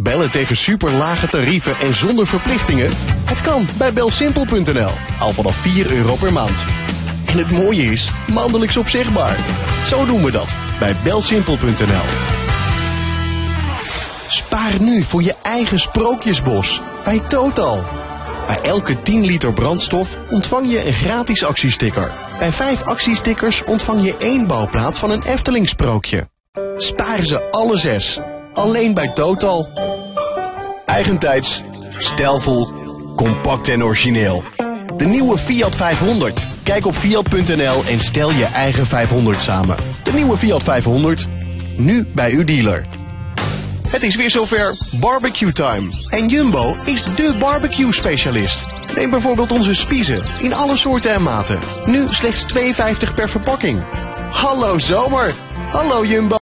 Bellen tegen superlage tarieven en zonder verplichtingen? Het kan bij belsimpel.nl. Al vanaf €4 per maand. En het mooie is, maandelijks opzegbaar. Zo doen we dat bij belsimpel.nl. Spaar nu voor je eigen sprookjesbos bij Total. Bij elke 10 liter brandstof ontvang je een gratis actiesticker. Bij 5 actiestickers ontvang je 1 bouwplaat van een Efteling sprookje. Spaar ze alle 6. Alleen bij Total. Eigentijds, stijlvol, compact en origineel. De nieuwe Fiat 500. Kijk op fiat.nl en stel je eigen 500 samen. De nieuwe Fiat 500. Nu bij uw dealer. Het is weer zover barbecue time. En Jumbo is dé barbecue specialist. Neem bijvoorbeeld onze spiezen in alle soorten en maten. Nu slechts €2,50 per verpakking. Hallo zomer. Hallo Jumbo.